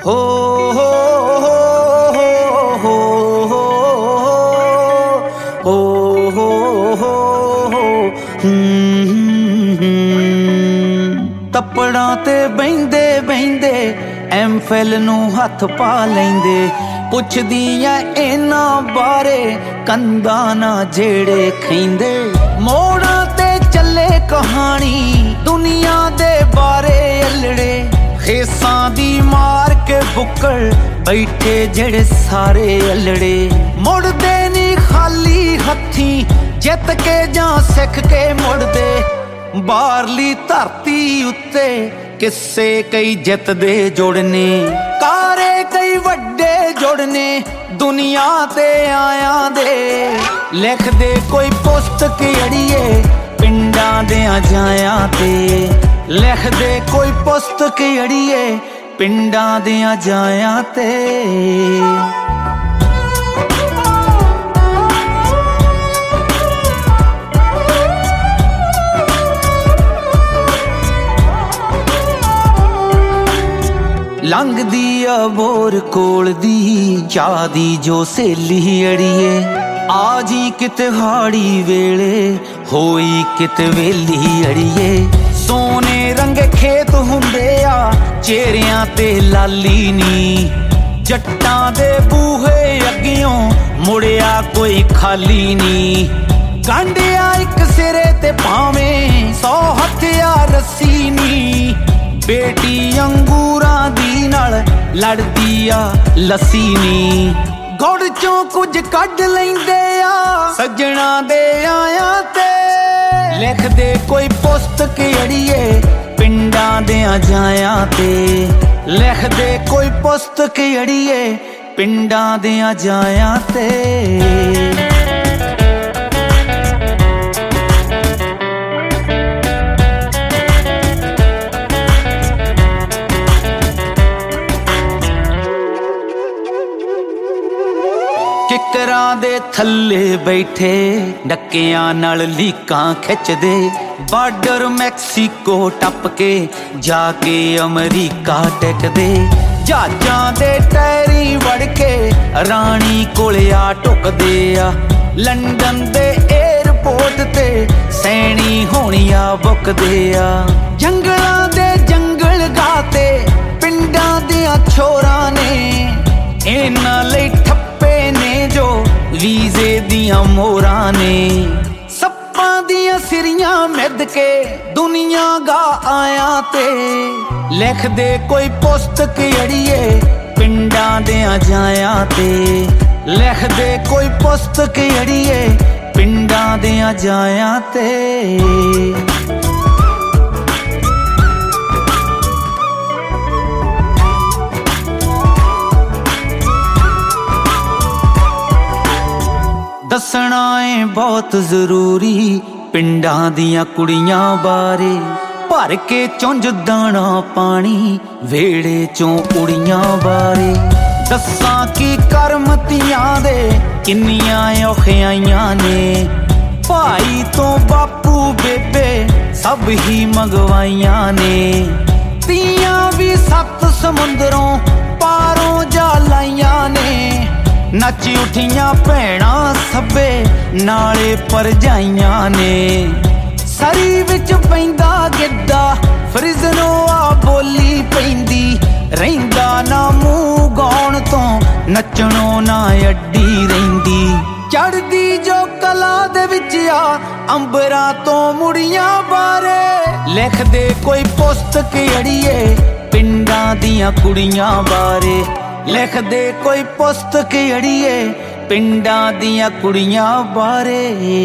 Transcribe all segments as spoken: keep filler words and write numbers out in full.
ਹੋ ਹੋ ਹੋ ਹੋ ਹੋ ਹੋ ਹੋ ਹੋ ਤੱਪੜਾਂ ਤੇ ਬਹਿੰਦੇ ਬਹਿੰਦੇ ਐਮ ਫਿਲ ਨੂੰ ਹੱਥ ਪਾ ਲੈਂਦੇ ਪੁੱਛਦੀਆਂ ਇਹਨਾਂ ਬਾਰੇ ਕੰਧਾਂ ਨਾ ਜਿਹੜੇ ਖੈਂਦੇ ਮੋੜਾਂ ਤੇ ਚੱਲੇ ਕਹਾਣੀ ਦੁਨੀਆ ਦੇ ਬਾਰੇ ਅਲੜੇ ਖੇਸਾਂ ਦੀ ਮਾਰ ਕੇ ਬੁੱਕਲ ਬੈਠੇ ਜਿਹੜੇ ਸਾਰੇ ਅਲੜੇ ਮੁੜਦੇ ਨੀ ਖਾਲੀ ਹੱਥੀਂ ਜਿੱਤ ਕੇ ਜਾਂ ਸਿੱਖ ਕੇ ਮੁੜਦੇ ਬਾਹਰਲੀ ਧਰਤੀ ਉੱਤੇ ਕਿੱਸੇ ਕਈ ਜਿੱਤਦੇ ਜੁੜਨੇ ਕਾਰੇ ਕਈ ਵੱਡੇ ਜੁੜਨੇ ਦੁਨੀਆ ਤੇ ਆਇਆਂ ਦੇ ਲਿਖਦੇ ਕੋਈ ਪੁਸਤਕ ਅੜੀਏ ਪਿੰਡਾਂ ਦਿਆਂ ਜਾਇਆਂ ਤੇ ਲਿਖਦੇ ਕੋਈ ਪੁਸਤਕ ਅੜੀਏ ਪਿੰਡਾਂ ਦਿਆਂ ਜਾਇਆਂ ਤੇ ਲੰਘਦੀ ਆ ਬੋਰ ਕੋਲ ਦੀ ਚਾਹ ਦੀ ਜੋ ਸਹੇਲੀ ਅੜੀਏ ਆ ਜੀ ਕਿਤੇ ਹਾੜੀ ਵੇਲੇ ਹੋਈ ਕਿਤੇ ਵੇਲੀ ਅੜੀਏ ਸੋਨੇ ਰੰਗੇ ਖੇਤ ਹੁੰਦੇ ਆ ਚਿਹਰਿਆਂ ਤੇ ਲਾਲੀ ਨੀ ਜੱਟਾਂ ਦੇ ਬੂਹੇ ਅੱਗਿਓਂ ਮੁੜਿਆ ਕੋਈ ਖਾਲੀ ਨੀ ਗੰਢਿਆ ਇੱਕ ਸਿਰੇ ਤੇ ਭਾਵੇਂ ਸੌ ਹੱਥਿਆ ਰੱਸੀ ਨੀ ਬੇਟੀ ਅੰਗੂਰਾਂ ਦੀ ਨਾਲ ਲੜਦੀ ਆ ਲੱਸੀ ਨੀ ਗੁੜ ਚੋਂ ਕੁਝ ਕੱਢ ਲੈਂਦੇ ਆ ਸੱਜਣਾ ਦੇ ਆਇਆਂ ਤੇ ਲਿਖਦੇ ਕੋਈ ਪੁਸਤਕ ਅੜੀਏ ਪਿੰਡਾਂ ਦਿਆਂ ਜਾਇਆਂ ਤੇ ਲਿਖਦੇ ਕੋਈ ਪੁਸਤਕ ਅੜੀਏ ਪਿੰਡਾਂ ਦਿਆਂ ਜਾਇਆਂ ਤੇ ਕਿਕਰਾਂ ਦੇ ਥੱਲੇ ਬੈਠੇ ਡੱਕਿਆਂ ਨਾਲ ਲੀਕਾਂ ਖਿੱਚਦੇ ਬਾਰਡਰ ਮੈਕਸੀਕੋ ਟੱਪ ਕੇ ਜਾ ਕੇ ਅਮਰੀਕਾ ਟਿਕਦੇ ਜਹਾਜ਼ਾਂ ਦੇ ਟਾਇਰੀ ਵੜ ਕੇ ਰਾਣੀ ਕੋਲ ਆ ਟੁਕਦੇ ਆ ਲੰਡਨ ਦੇ ਏਅਰਪੋਰਟ ਤੇ ਸੈਣੀ ਹੋਣੀਆਂ ਬੁੱਕਦੇ ਆ ਜੰਗਲਾਂ ਦੇ ਜੰਗਲ ਗਾਤੇ ਪਿੰਡਾਂ ਦੀਆਂ ਛੋਰਾਂ ਨੇ ਇਹਨਾਂ ਲਈ ਠੱਪੇ ਨੇ ਜੋ ਵੀਜ਼ੇ ਦੀਆਂ ਮੋਹਰਾਂ ਨੇ ਸੱਪਾਂ ਦੀਆਂ ਸਿਰੀਆਂ ਮਿੱਧ ਕੇ ਦੁਨੀਆ ਗਾ ਆਇਆਂ ਤੇ ਲਿਖਦੇ ਕੋਈ ਪੁਸਤਕ ਅੜੀਏ ਪਿੰਡਾਂ ਦਿਆਂ ਜਾਇਆਂ ਤੇ ਲਿਖਦੇ ਕੋਈ ਪੁਸਤਕ ਅੜੀਏ ਪਿੰਡਾਂ ਦਿਆਂ ਜਾਇਆਂ ਤੇ ਦੱਸਣਾ ਏ ਬਹੁਤ ਜ਼ਰੂਰੀ ਪਿੰਡਾਂ ਦੀਆਂ ਕੁੜੀਆਂ ਬਾਰੇ ਭਰ ਕੇ ਚੁੰਝ ਦਾਣਾ ਪਾਣੀ ਵੇੜੇ ਚੋਂ ਕੁੜੀਆਂ ਬਾਰੇ ਦੱਸਾਂ ਕੀ ਕਰਮਤੀਆਂ ਦੇ ਕਿੰਨੀਆਂ ਔਖਿਆਈਆਂ ਨੇ ਭਾਈ ਤੋਂ ਬਾਪੂ ਬੇਬੇ ਸਭ ਹੀ ਮੰਗਵਾਈਆਂ ਨੇ ਤੀਆਂ ਵੀ ਸੱਤ ਸਮੁੰਦਰੋਂ ਪਾਰੋਂ ਜਾ ਲਾਈਆਂ ਨੇ ਨੱਚ ਉਠੀਆਂ ਭੈਣਾਂ ਸਭੇ ਨਾਲੇ ਪਰਜਾਈਆਂ ਨੇ ਸਰੀ ਵਿੱਚ ਪੈਂਦਾ ਗਿੱਧਾ ਫਰਿਜ਼ਨੋਂ ਆ ਬੋਲੀ ਪੈਂਦੀ ਰਹਿੰਦਾ ਨਾ ਮੂੰਹ ਗਾਉਣ ਤੋਂ ਨੱਚਣੋਂ ਨਾ ਅੱਡੀ ਰਹਿੰਦੀ ਚੜਦੀ ਜੋ ਕਲਾ ਦੇ ਵਿੱਚ ਆ ਅੰਬਰਾਂ ਤੋਂ ਮੁੜੀਆਂ ਬਾਰੇ ਲਿਖਦੇ ਕੋਈ ਪੁਸਤਕ ਅੜੀਏ ਪਿੰਡਾਂ ਦੀਆਂ ਕੁੜੀਆਂ ਬਾਰੇ ਲਿਖਦੇ ਕੋਈ ਪੁਸਤਕ ਅੜੀਏ ਪਿੰਡਾਂ ਦੀਆਂ ਕੁੜੀਆਂ ਬਾਰੇ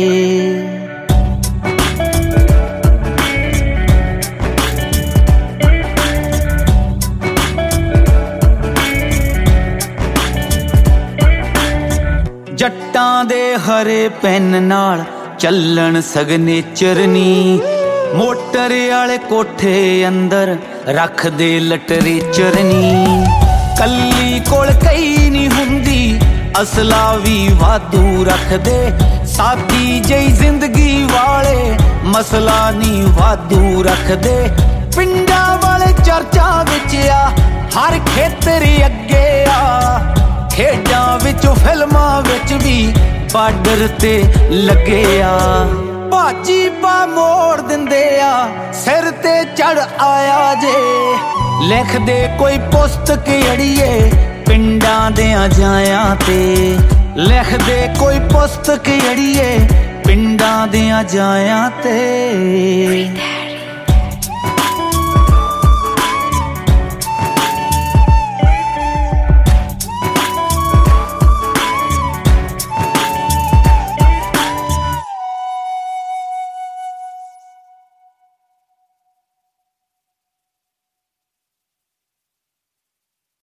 ਜੱਟਾਂ ਦੇ ਹਰੇ ਪੈਨ ਨਾਲ ਚੱਲਣ ਸਿਗਨੇਚਰ ਨੀ ਮੋਟਰ ਵਾਲੇ ਕੋਠੇ ਅੰਦਰ ਰੱਖਦੇ ਲਿਟਰੇਚਰ ਨੀ ਕੱਲੀ ਕੋਲ ਕਈ ਨਹੀਂ ਹੁੰਦੀ ਅਸਲਾ ਵੀ ਵਾਧੂ ਰੱਖਦੇ ਸਾਦੀ ਜਿਹੀ ਜ਼ਿੰਦਗੀ ਵਾਲੇ ਮਸਲਾ ਨਹੀਂ ਵਾਧੂ ਰੱਖਦੇ ਪਿੰਡਾਂ ਵਾਲੇ ਚਰਚਾ ਵਿੱਚ ਆ हर खेतर अगे आ खेडां विच फिल्मां विच भी बार्डर ते लगे आ भाजी पा मोड़ दिंदे आ सिर ते चढ़ आया जे लिख दे कोई पुस्तक अड़िए पिंडां देआं जायां ते लिख दे कोई पुस्तक अड़िए पिंडां देआं जायां ते।